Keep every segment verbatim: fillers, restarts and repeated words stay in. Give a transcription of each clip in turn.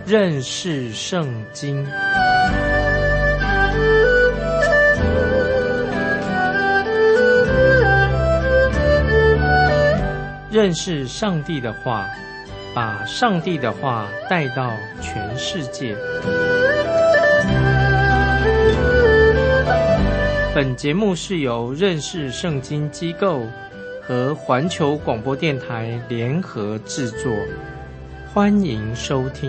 认识圣经。认识上帝的话，把上帝的话带到全世界。本节目是由认识圣经机构和环球广播电台联合制作，欢迎收听。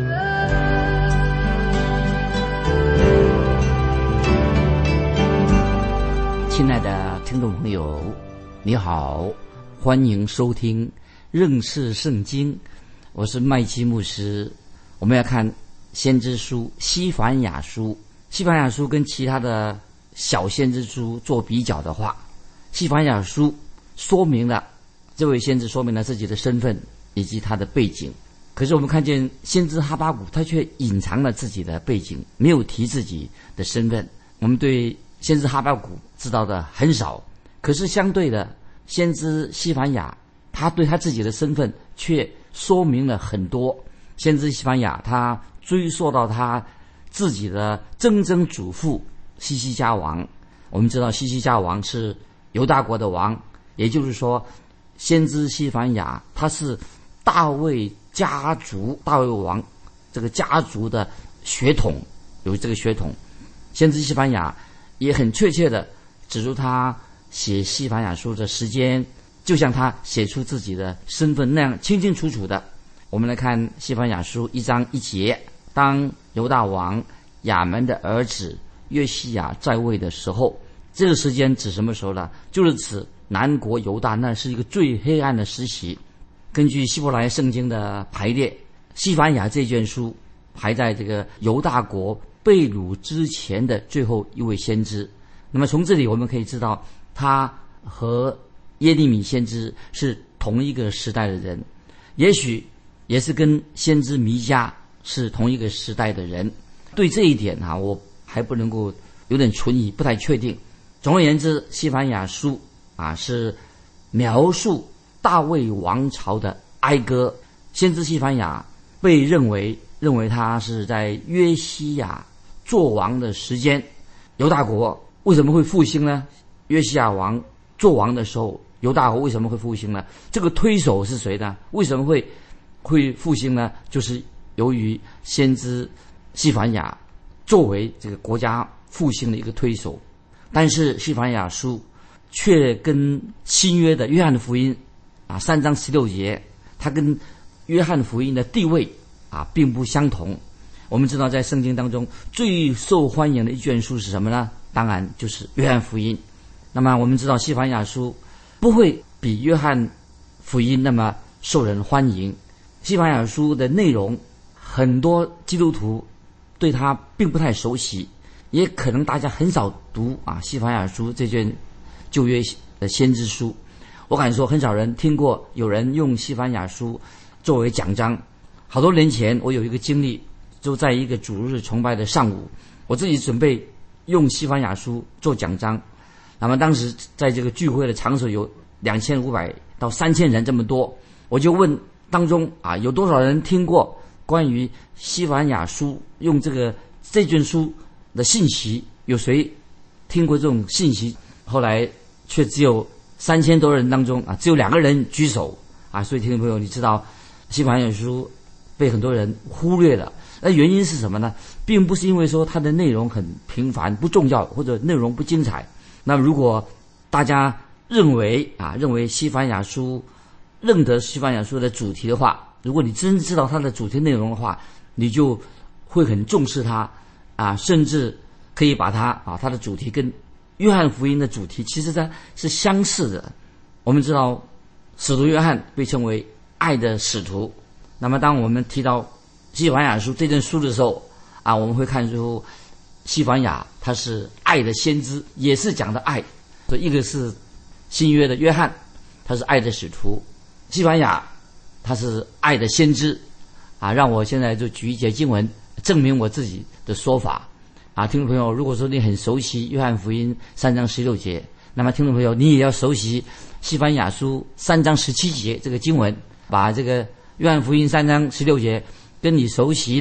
亲爱的听众朋友，你好，欢迎收听认识圣经，我是麦基牧师。我们要看先知书西番雅书。西番雅书跟其他的小先知书做比较的话，西番雅书说明了这位先知说明了自己的身份以及他的背景。可是我们看见先知哈巴谷，他却隐藏了自己的背景，没有提自己的身份。我们对先知哈巴谷知道的很少，可是相对的，先知西番雅他对他自己的身份却说明了很多。先知西番雅他追溯到他自己的曾曾祖父西西家王。我们知道西西家王是犹大国的王，也就是说先知西番雅他是大卫家族，大卫王这个家族的血统，有这个血统。先知西番雅也很确切的指出他写西番雅书的时间，就像他写出自己的身份那样清清楚楚的。我们来看西番雅书一章一节，当犹大王亚门的儿子约西亚在位的时候，这个时间指什么时候呢？就是指南国犹大，那是一个最黑暗的时期。根据希伯来圣经的排列，西番雅这卷书排在这个犹大国被掳之前的最后一位先知。那么从这里我们可以知道，他和耶利米先知是同一个时代的人，也许也是跟先知弥迦是同一个时代的人。对这一点啊，我还不能够有点存疑，不太确定。总而言之，西番雅书啊是描述大卫王朝的哀歌。先知西番雅被认为认为他是在约西亚做王的时间。犹大国为什么会复兴呢？约西亚王做王的时候，犹大国为什么会复兴呢？这个推手是谁呢？为什么会会复兴呢？就是由于先知西番雅作为这个国家复兴的一个推手。但是西番雅书却跟新约的约翰福音啊三章十六节，它跟约翰福音的地位啊并不相同。我们知道在圣经当中最受欢迎的一卷书是什么呢？当然就是约翰福音。那么我们知道西番雅书不会比约翰福音那么受人欢迎。西番雅书的内容很多基督徒对它并不太熟悉，也可能大家很少读啊西番雅书这卷旧约的先知书。我敢说很少人听过有人用西番雅书作为讲章。好多年前我有一个经历，就在一个主日崇拜的上午，我自己准备用西番雅书做讲章。那么当时在这个聚会的场所有两千五百到三千人这么多，我就问当中啊有多少人听过关于西番雅书用这个这卷书的信息，有谁听过这种信息？后来却只有三千多人当中啊只有两个人举手啊。所以听众朋友，你知道西番雅书被很多人忽略了，那原因是什么呢？并不是因为说它的内容很平凡不重要，或者内容不精彩。那么如果大家认为啊认为西番雅书认得西番雅书的主题的话，如果你真知道它的主题内容的话，你就会很重视它啊，甚至可以把它啊它的主题跟约翰福音的主题其实它是相似的。我们知道使徒约翰被称为爱的使徒，那么当我们提到西番雅书这卷书的时候啊，我们会看出西番雅他是爱的先知，也是讲的爱。所以一个是新约的约翰，他是爱的使徒；西番雅他是爱的先知啊。让我现在就举一节经文证明我自己的说法啊。听众朋友，如果说你很熟悉约翰福音三章十六节，那么听众朋友你也要熟悉西番雅书三章十七节这个经文，把这个约翰福音三章十六节跟你熟悉的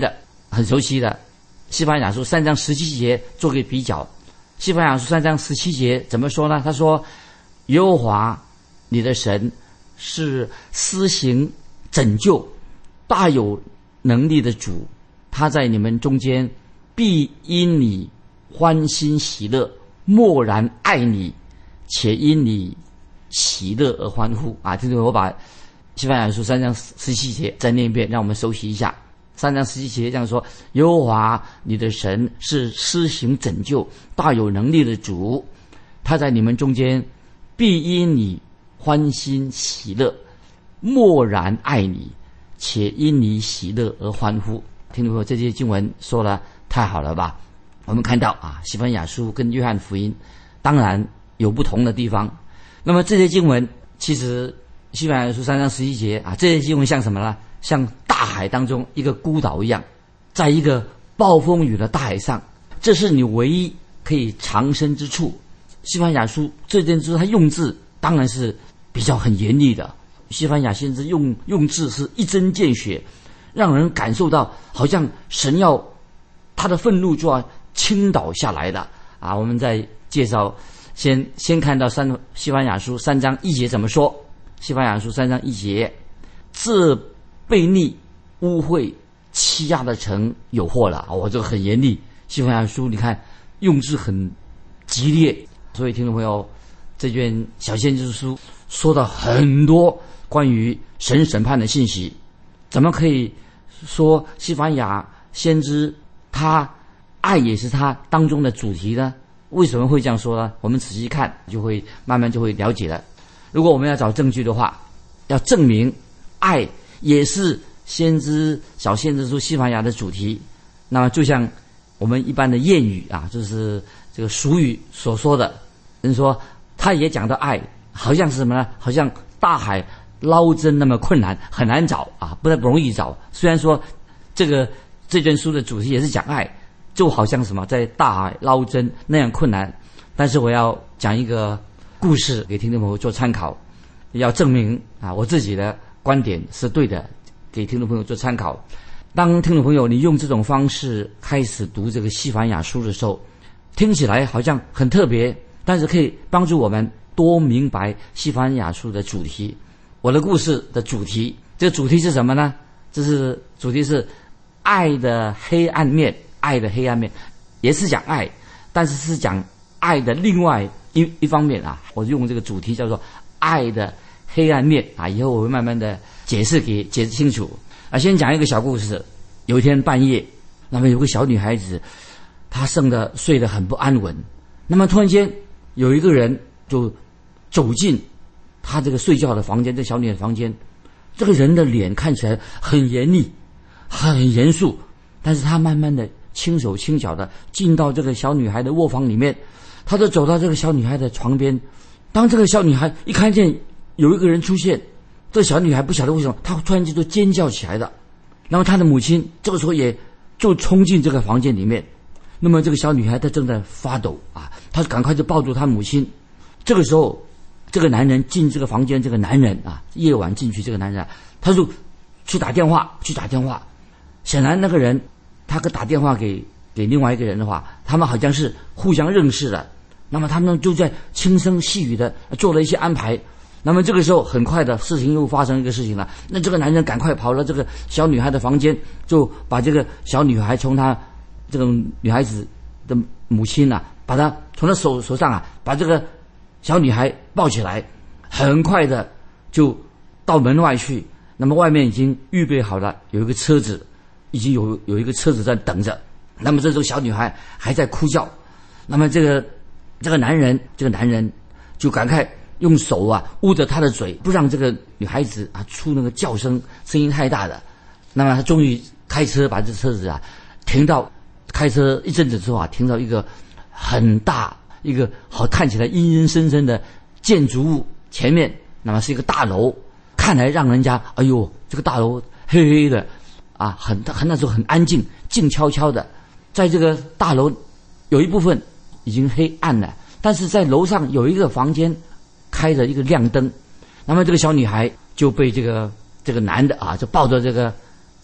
很熟悉的西番雅书三章十七节做个比较。西番雅书三章十七节怎么说呢？他说：耶和华你的神是施行拯救、大有能力的主，他在你们中间必因你欢欣喜乐，默然爱你，且因你喜乐而欢呼。啊，这个我把西番雅书三章十七节再念一遍，让我们熟悉一下。三章十七节这样说：耶和华你的神是施行拯救、大有能力的主，他在你们中间必因你欢欣喜乐，默然爱你，且因你喜乐而欢呼。听众朋友，这些经文说了太好了吧？我们看到啊，西番雅书跟约翰福音当然有不同的地方。那么这些经文其实西番雅书三章十一节啊，这些经文像什么呢？像大海当中一个孤岛一样，在一个暴风雨的大海上，这是你唯一可以藏身之处。西番雅书这件事，他用字当然是比较很严厉的。西番雅先知用用字是一针见血，让人感受到好像神要他的愤怒就要倾倒下来的啊！我们在介绍，先先看到三西番雅书三章一节怎么说？西番雅书三章一节，这悖逆、污秽、欺压的城有祸了。哦，这个很严厉。西番雅书你看用字很激烈，所以听众朋友，这卷小先知书说到很多关于神审判的信息。怎么可以说西番雅先知他爱也是他当中的主题呢？为什么会这样说呢？我们仔细看就会慢慢就会了解了。如果我们要找证据的话，要证明爱也是先知小先知书西番雅的主题，那么就像我们一般的谚语啊，就是这个俗语所说的，人说他也讲到爱，好像是什么呢？好像大海捞针那么困难，很难找啊，不太不容易找。虽然说这个这卷书的主题也是讲爱，就好像什么在大海捞针那样困难，但是我要讲一个故事给听众朋友做参考，要证明啊我自己的观点是对的，给听众朋友做参考。当听众朋友你用这种方式开始读这个西番雅书的时候，听起来好像很特别，但是可以帮助我们多明白西番雅书的主题。我的故事的主题，这个主题是什么呢？这是主题是爱的黑暗面。爱的黑暗面也是讲爱，但是是讲爱的另外一一方面啊。我用这个主题叫做爱的黑暗面啊，以后我会慢慢的解释给解释清楚啊。先讲一个小故事。有一天半夜，那么有个小女孩子，她生的睡得很不安稳。那么突然间有一个人就走进她这个睡觉的房间，这小女孩的房间，这个人的脸看起来很严厉，很严肃，但是他慢慢的轻手轻脚的进到这个小女孩的卧房里面，他就走到这个小女孩的床边。当这个小女孩一看见有一个人出现，这个小女孩不晓得为什么，她突然间就尖叫起来的。然后她的母亲这个时候也就冲进这个房间里面。那么这个小女孩她正在发抖啊，她赶快就抱住她母亲。这个时候，这个男人进这个房间，这个男人啊，夜晚进去，这个男人他就去打电话，去打电话。显然那个人他可打电话给给另外一个人的话，他们好像是互相认识的。那么他们就在轻声细语的做了一些安排。那么这个时候很快的事情又发生一个事情了。那这个男人赶快跑到这个小女孩的房间，就把这个小女孩从她这个女孩子的母亲啊，把她从她手手上啊，把这个小女孩抱起来，很快的就到门外去。那么外面已经预备好了，有一个车子，已经有有一个车子在等着。那么这时候小女孩还在哭叫。那么这个这个男人，这个男人就赶快用手啊捂着她的嘴，不让这个女孩子啊出那个叫声，声音太大的。那么他终于开车把这车子啊停到，开车一阵子之后啊，停到一个很大一个好看起来阴阴森森的建筑物前面。那么是一个大楼，看来让人家哎呦，这个大楼黑黑的啊，很很那时候很安静，静悄悄的。在这个大楼有一部分已经黑暗了，但是在楼上有一个房间开着一个亮灯。那么这个小女孩就被这个这个男的啊，就抱着这个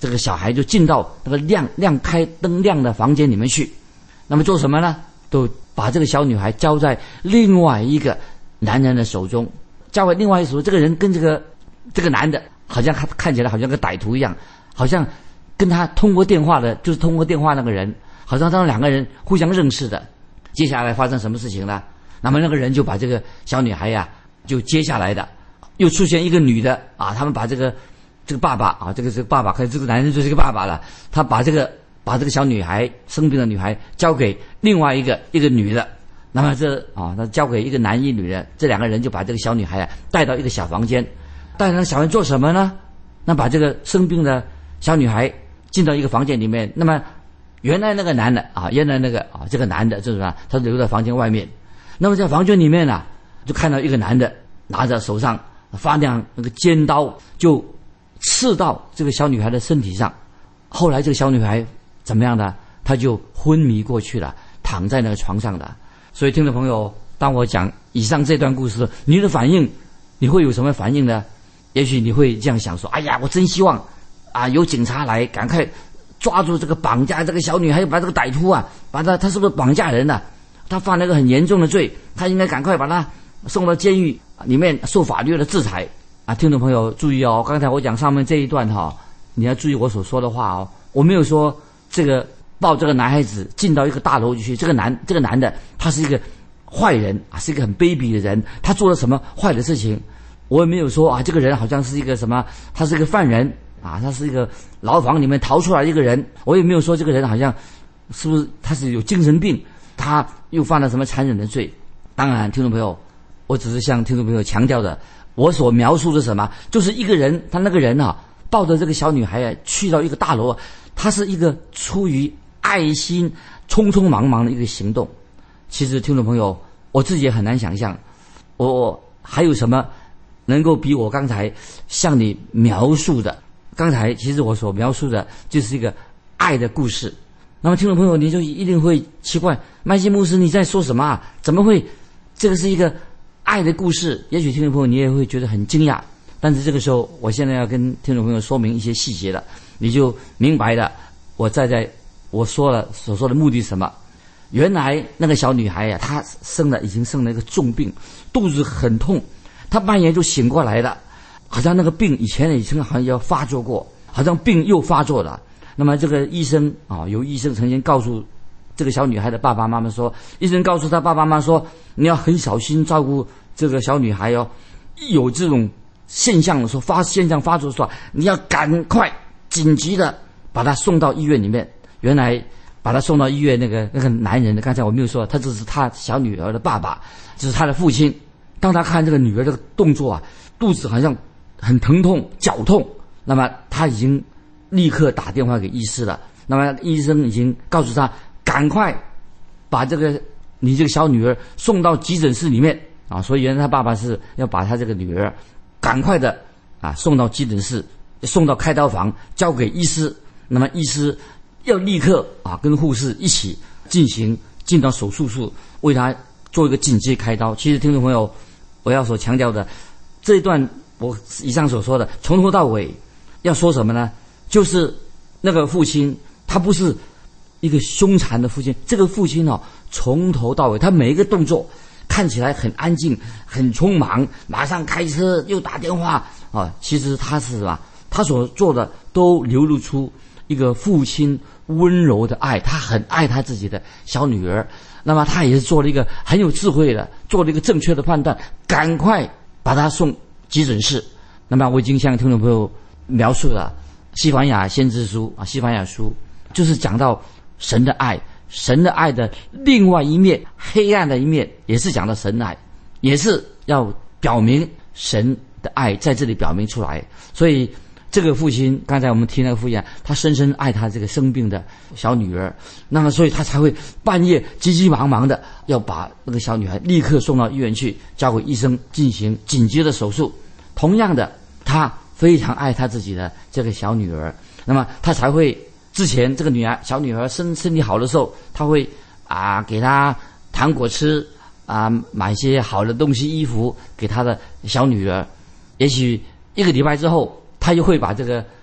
这个小孩就进到那个亮亮开灯亮的房间里面去。那么做什么呢？都把这个小女孩交在另外一个男人的手中，交给另外一手。这个人跟这个这个男的好像看看起来好像个歹徒一样，好像跟他通过电话的，就是通过电话那个人，好像他们两个人互相认识的。接下来发生什么事情呢？那么那个人就把这个小女孩呀、啊，就接下来的又出现一个女的啊，他们把这个这个爸爸啊，这个这个爸爸，可能这个男人就是个爸爸了，他把这个把这个小女孩生病的女孩交给另外一个一个女的。那么这啊，他交给一个男一女的，这两个人就把这个小女孩啊带到一个小房间，带到小房间做什么呢？那把这个生病的小女孩进到一个房间里面。那么原来那个男的啊，原来那个啊这个男的就是吧，他留在房间外面。那么在房间里面呢、啊，就看到一个男的拿着手上发亮那个尖刀，就刺到这个小女孩的身体上。后来这个小女孩怎么样呢？她就昏迷过去了，躺在那个床上的。所以听众朋友，当我讲以上这段故事，你的反应，你会有什么反应呢？也许你会这样想说：哎呀，我真希望啊有警察来，赶快抓住这个绑架这个小女孩，把这个歹徒啊，把他他是不是绑架人呢、啊？他犯了一个很严重的罪，他应该赶快把他送到监狱里面受法律的制裁啊！听众朋友注意哦，刚才我讲上面这一段哈、哦，你要注意我所说的话哦。我没有说这个抱这个男孩子进到一个大楼去，这个男这个男的他是一个坏人啊，是一个很卑鄙的人，他做了什么坏的事情？我也没有说啊，这个人好像是一个什么，他是一个犯人啊，他是一个牢房里面逃出来的一个人。我也没有说这个人好像是不是他是有精神病，他又犯了什么残忍的罪。当然听众朋友，我只是向听众朋友强调的，我所描述的什么，就是一个人，他那个人啊抱着这个小女孩啊去到一个大楼，他是一个出于爱心匆匆忙忙的一个行动。其实听众朋友，我自己也很难想象，我还有什么能够比我刚才向你描述的，刚才其实我所描述的就是一个爱的故事。那么听众朋友，你就一定会奇怪，麦基牧师你在说什么啊？怎么会这个是一个爱的故事？也许听众朋友你也会觉得很惊讶，但是这个时候我现在要跟听众朋友说明一些细节了，你就明白了我在在我说了所说的目的是什么。原来那个小女孩呀、啊，她生了已经生了一个重病，肚子很痛，她半夜就醒过来了，好像那个病以前以前好像要发作过，好像病又发作了。那么这个医生啊，有医生曾经告诉这个小女孩的爸爸妈妈说，医生告诉他爸爸妈妈说，你要很小心照顾这个小女孩哦，一有这种现象的时候，发现象发作的时候，你要赶快紧急的把她送到医院里面。原来把她送到医院那个那个男人的，刚才我没有说，他只是他小女儿的爸爸，这是他的父亲。当他看这个女儿这个动作啊，肚子好像很疼痛、绞痛，那么他已经立刻打电话给医师了。那么医生已经告诉他，赶快把这个你这个小女儿送到急诊室里面啊。所以原来他爸爸是要把他这个女儿赶快的啊送到急诊室，送到开刀房，交给医师。那么医师要立刻啊跟护士一起进行进到手术室，为他做一个紧急开刀。其实听众朋友，我要所强调的这一段，我以上所说的从头到尾要说什么呢？就是那个父亲他不是一个凶残的父亲，这个父亲哦，从头到尾他每一个动作看起来很安静很匆忙，马上开车又打电话啊，其实他是什么？他所做的都流露出一个父亲温柔的爱，他很爱他自己的小女儿。那么他也是做了一个很有智慧的，做了一个正确的判断，赶快把他送急诊室。那么我已经向听众朋友描述了西番雅先知书啊，西番雅书就是讲到神的爱，神的爱的另外一面，黑暗的一面，也是讲到神的爱，也是要表明神的爱在这里表明出来。所以这个父亲，刚才我们听那个父亲，他深深爱他这个生病的小女儿，那么所以他才会半夜急急忙忙的要把那个小女孩立刻送到医院去，交给医生进行紧急的手术。同样的，他非常爱他自己的这个小女儿，那么他才会之前这个女儿小女儿身身体好的时候，他会啊给她糖果吃啊，买些好的东西衣服给他的小女儿。也许一个礼拜之后，他又会把这个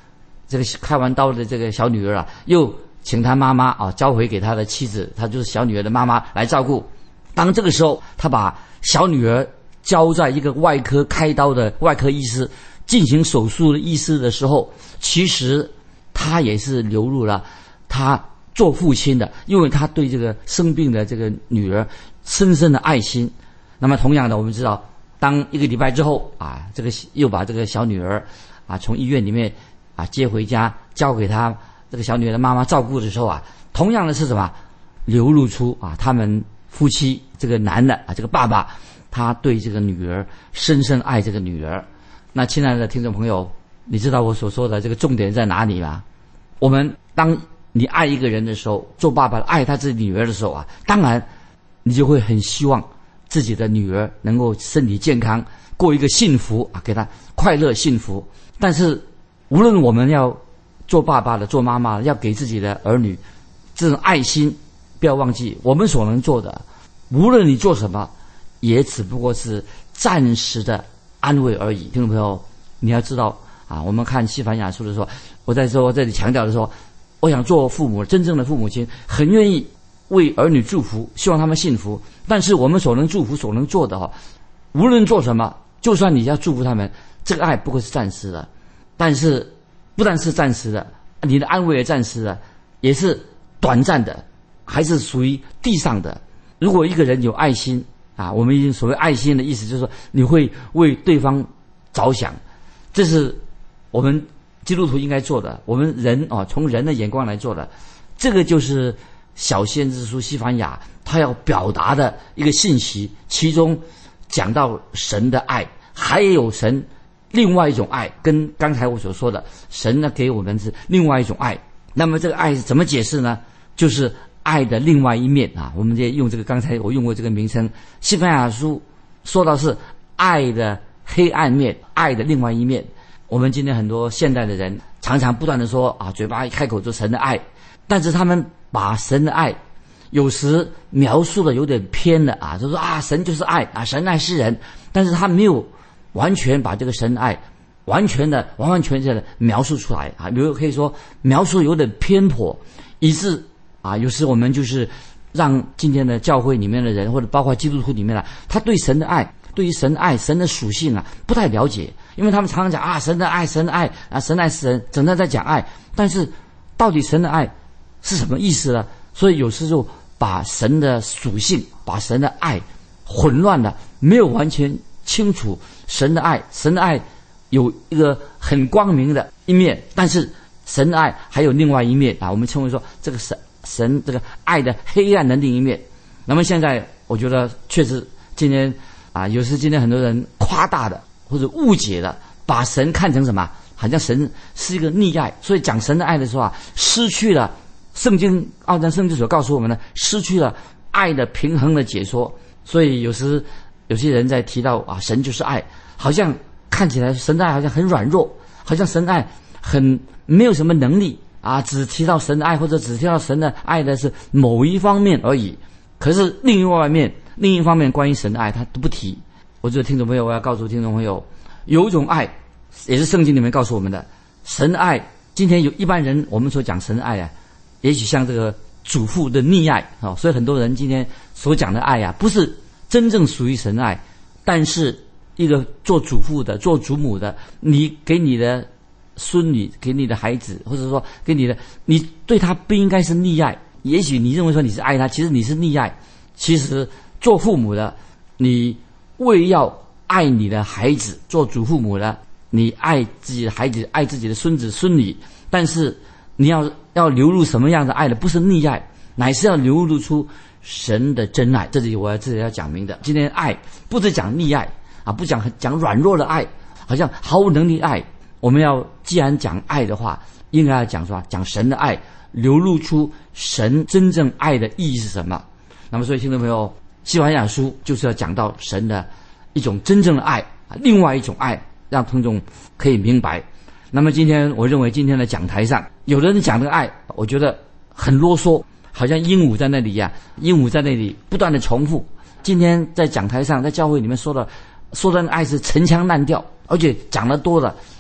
这个开完刀的这个小女儿啊，又请他妈妈啊交回给他的妻子，他就是小女儿的妈妈来照顾。当这个时候，他把小女儿交在一个外科开刀的外科医师进行手术的医师的时候，其实他也是流入了他做父亲的，因为他对这个生病的这个女儿深深的爱心。那么同样的，我们知道，当一个礼拜之后啊，这个又把这个小女儿啊从医院里面啊接回家，交给他这个小女儿的妈妈照顾的时候啊，同样的是什么？流露出啊他们夫妻这个男的啊这个爸爸，他对这个女儿深深爱这个女儿。那亲爱的听众朋友，你知道我所说的这个重点在哪里吗？我们当你爱一个人的时候，做爸爸爱他自己女儿的时候啊，当然你就会很希望自己的女儿能够身体健康，过一个幸福啊，给她快乐幸福。但是无论我们要做爸爸的做妈妈的，要给自己的儿女这种爱心，不要忘记我们所能做的，无论你做什么，也只不过是暂时的安慰而已。听众朋友，你要知道啊，我们看西番雅书的时候，我在说这里强调的说，我想做父母真正的父母亲，很愿意为儿女祝福，希望他们幸福。但是我们所能祝福所能做的哈，无论做什么，就算你要祝福他们，这个爱不过是暂时的。但是不但是暂时的，你的安慰也暂时的，也是短暂的，还是属于地上的。如果一个人有爱心啊，我们已经所谓爱心的意思就是说，你会为对方着想，这是我们基督徒应该做的，我们人啊，从人的眼光来做的。这个就是小先知书西番雅他要表达的一个信息，其中讲到神的爱，还有神另外一种爱，跟刚才我所说的神呢给我们是另外一种爱。那么这个爱是怎么解释呢？就是爱的另外一面啊，我们就用这个刚才我用过这个名称，西番雅书说到是爱的黑暗面，爱的另外一面。我们今天很多现代的人常常不断的说啊，嘴巴一开口就神的爱，但是他们把神的爱有时描述的有点偏了啊，就说啊神就是爱啊，神爱世人，但是他没有完全把这个神的爱完全的完完全全的描述出来啊，比如可以说描述有点偏颇，以致啊有时我们就是让今天的教会里面的人，或者包括基督徒里面的，他对神的爱，对于神的爱神的属性啊不太了解，因为他们常常讲啊神的爱神的爱啊神爱世人，整天在讲爱，但是到底神的爱是什么意思呢？所以有时就把神的属性，把神的爱混乱了，没有完全清楚神的爱。神的爱有一个很光明的一面，但是神的爱还有另外一面啊，我们称为说这个神神这个爱的黑暗的另一面。那么现在我觉得确实今天啊，有时今天很多人夸大的或者误解的，把神看成什么？好像神是一个溺爱，所以讲神的爱的时候啊，失去了圣经奥藏圣经所告诉我们的，失去了爱的平衡的解说。所以有时有些人在提到啊，神就是爱，好像看起来神的爱好像很软弱，好像神的爱很没有什么能力啊，只提到神的爱，或者只提到神的爱的是某一方面而已。可是另外一面，另一方面关于神的爱他都不提。我觉得听众朋友，我要告诉听众朋友，有一种爱也是圣经里面告诉我们的，神的爱。今天有一般人我们所讲神的爱啊，也许像这个主妇的溺爱啊、哦，所以很多人今天所讲的爱啊，不是真正属于神的爱。但是一个做主妇的、做主母的，你给你的孙女、给你的孩子，或者说给你的，你对他不应该是溺爱。也许你认为说你是爱他，其实你是溺爱。其实做父母的，你为要爱你的孩子，做主父母的，你爱自己的孩子，爱自己的孙子孙女，但是你要要流露什么样的爱呢？不是溺爱，乃是要流露出神的真爱。这里我要这里要讲明的，今天爱不是讲溺爱啊，不讲讲软弱的爱，好像毫无能力爱。我们要既然讲爱的话，应该要讲说讲神的爱，流露出神真正爱的意义是什么。那么所以听众朋友，西番雅书就是要讲到神的一种真正的爱，另外一种爱，让听众可以明白。那么今天我认为今天的讲台上，有的人讲这个爱，我觉得很啰嗦，好像鹦鹉在那里呀、啊，鹦鹉在那里不断的重复。今天在讲台上，在教会里面说的说的爱是陈腔滥调，而且讲得多了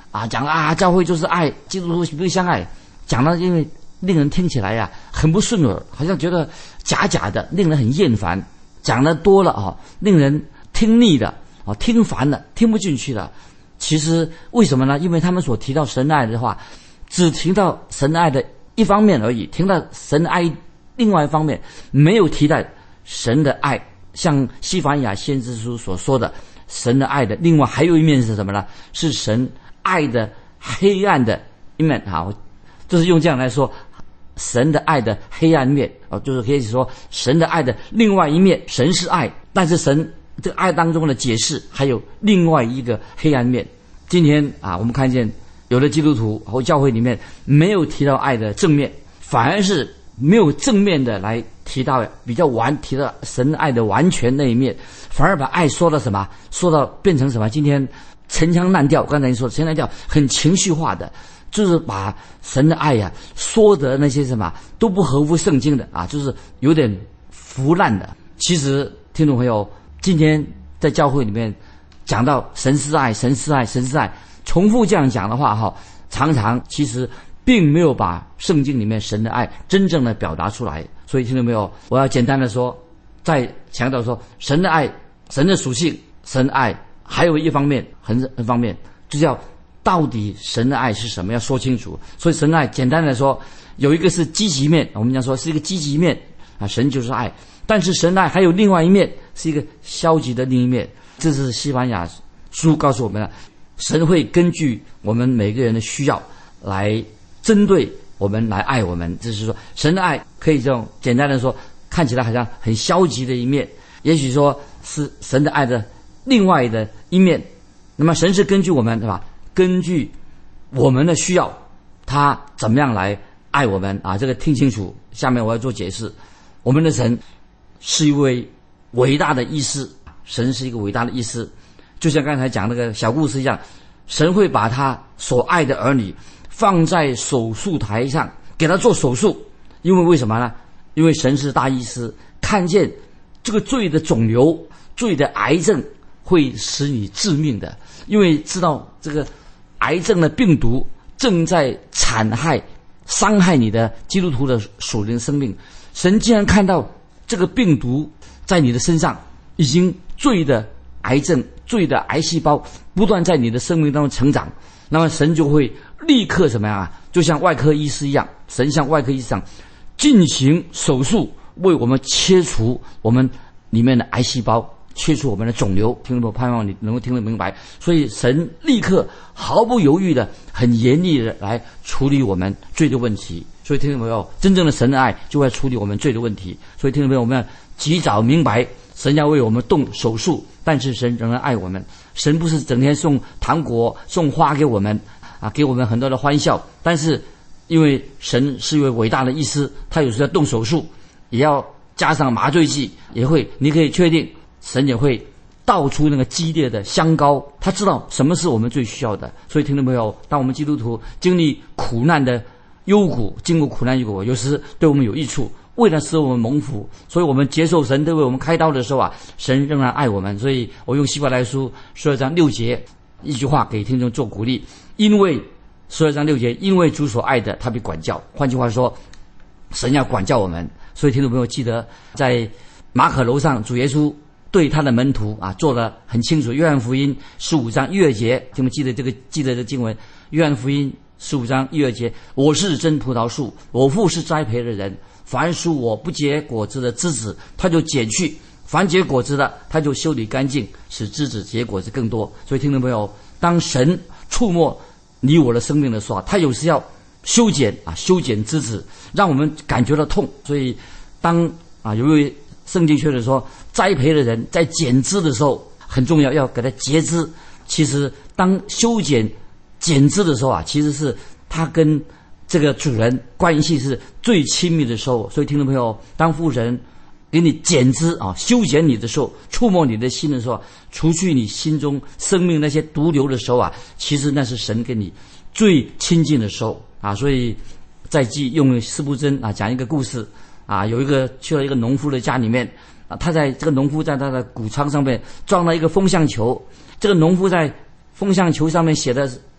啊，讲啊教会就是爱，基督徒不相爱，讲了因为令人听起来呀、啊、很不顺耳，好像觉得假假的，令人很厌烦。讲的多了啊，令人听腻的啊，听烦了，听不进去了。其实为什么呢？因为他们所提到神爱的话，只提到神爱的一方面而已，提到神爱另外一方面，没有提到神的爱。像西番雅先知书所说的，神的爱的另外还有一面是什么呢？是神爱的黑暗的一面。好，就是用这样来说，神的爱的黑暗面啊，就是可以说神的爱的另外一面。神是爱，但是神这个爱当中的解释还有另外一个黑暗面。今天啊，我们看见有的基督徒和教会里面没有提到爱的正面，反而是没有正面的来提到比较完提到神爱的完全那一面，反而把爱说到什么？说到变成什么？今天陈腔滥调，刚才你说陈腔滥调很情绪化的，就是把神的爱呀、啊、说的那些什么都不合乎圣经的啊，就是有点腐烂的。其实听众朋友，今天在教会里面讲到神是爱，神是爱，神是爱，重复这样讲的话哈，常常其实并没有把圣经里面神的爱真正的表达出来。所以听到没有？我要简单的说，再强调说，神的爱，神的属性，神的爱还有一方面，很很方面，就叫到底神的爱是什么，要说清楚。所以神的爱简单的说，有一个是积极面，我们讲说是一个积极面啊，神就是爱。但是神的爱还有另外一面，是一个消极的另一面。这是西番雅书告诉我们的，神会根据我们每个人的需要来针对我们来爱我们。就是说神的爱可以这种简单的说，看起来好像很消极的一面，也许说是神的爱的另外的一面。那么神是根据我们，对吧？根据我们的需要，他怎么样来爱我们啊？这个听清楚。下面我要做解释。我们的神是一位伟大的医师，神是一个伟大的医师，就像刚才讲那个小故事一样，神会把他所爱的儿女放在手术台上给他做手术。因为为什么呢？因为神是大医师，看见这个罪的肿瘤、罪的癌症会使你致命的，因为知道这个癌症的病毒正在残害、伤害你的基督徒的属灵生命。神既然看到这个病毒在你的身上，已经罪的癌症、罪的癌细胞不断在你的生命当中成长，那么神就会立刻怎么样啊？就像外科医师一样，神像外科医师一样进行手术，为我们切除我们里面的癌细胞，切除我们的肿瘤。听众盼望你能够听得明白。所以神立刻毫不犹豫的、很严厉的来处理我们罪的问题。所以听众朋友，真正的神的爱就会处理我们罪的问题。所以听众朋友，我们要及早明白，神要为我们动手术，但是神仍然爱我们。神不是整天送糖果、送花给我们啊，给我们很多的欢笑。但是因为神是一位伟大的医师，他有时要动手术，也要加上麻醉剂，也会，你可以确定神也会倒出那个激烈的香膏，他知道什么是我们最需要的。所以听众朋友，当我们基督徒经历苦难的幽谷，经过苦难幽谷，有时对我们有益处，为了使我们蒙福。所以我们接受神对为我们开刀的时候啊，神仍然爱我们。所以我用希伯来书十二章六节一句话给听众做鼓励，因为十二章六节，因为主所爱的他必管教。换句话说，神要管教我们。所以听众朋友记得，在马可楼上主耶稣对他的门徒啊做得很清楚。约翰福音十五章一二节，你们记得这个记得的经文。约翰福音十五章一二节，我是真葡萄树，我父是栽培的人，凡属我不结果子的枝子他就剪去，凡结果子的他就修理干净，使枝子结果子更多。所以听众朋友，当神触摸你我的生命的时候，他有时要修剪啊，修剪枝子，让我们感觉到痛。所以当啊有一位圣经学者说，栽培的人在剪枝的时候很重要，要给他截枝。其实当修剪剪枝的时候啊，其实是他跟这个主人关系是最亲密的时候。所以听众朋友，当父神给你剪枝啊，修剪你的时候，触摸你的心的时候，除去你心中生命那些毒瘤的时候啊，其实那是神跟你最亲近的时候啊。所以在记用司布真啊讲一个故事啊，有一个去了一个农夫的家里面啊，他在这个农夫在他的谷仓上面装了一个风向球，这个农夫在风向球上面写的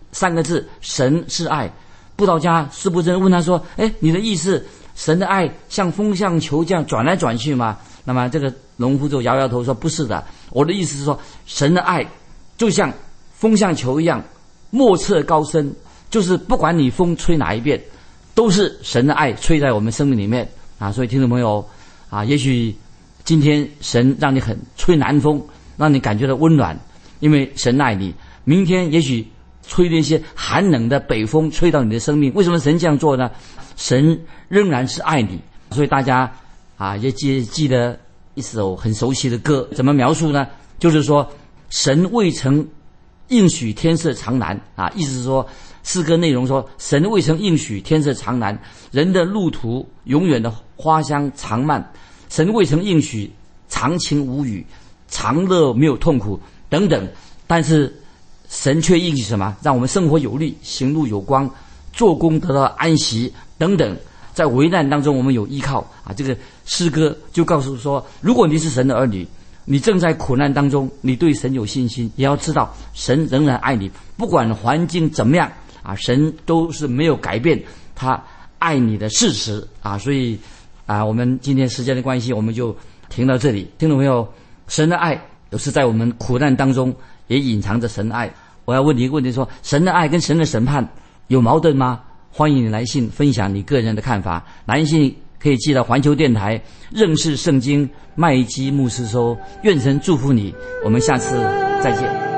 三个字，神是爱。布道家司布真问他说：“哎，你的意思，神的爱像风向球这样转来转去吗？”那么这个农夫就摇摇头说：“不是的，我的意思是说，神的爱就像风向球一样，莫测高深，就是不管你风吹哪一边，都是神的爱吹在我们生命里面啊。”所以听众朋友啊，也许今天神让你很吹南风，让你感觉到温暖，因为神爱你。明天也许吹那些寒冷的北风吹到你的生命，为什么神这样做呢？神仍然是爱你。所以大家啊也记记得一首很熟悉的歌，怎么描述呢？就是说神未曾应许天色常蓝啊，意思是说诗歌内容说神未曾应许天色常蓝，人的路途永远的花香长漫，神未曾应许长晴无雨，长乐没有痛苦等等，但是神却应许什么？让我们生活有力，行路有光，做工得到安息等等，在危难当中我们有依靠啊！这个诗歌就告诉说，如果你是神的儿女，你正在苦难当中，你对神有信心，也要知道神仍然爱你，不管环境怎么样啊，神都是没有改变他爱你的事实啊！所以啊，我们今天时间的关系，我们就停到这里。听众朋友，神的爱有时在我们苦难当中也隐藏着神的爱。我要问你一个问题说，神的爱跟神的审判有矛盾吗？欢迎你来信分享你个人的看法。来信可以寄到环球电台认识圣经麦基牧师收。愿神祝福你，我们下次再见。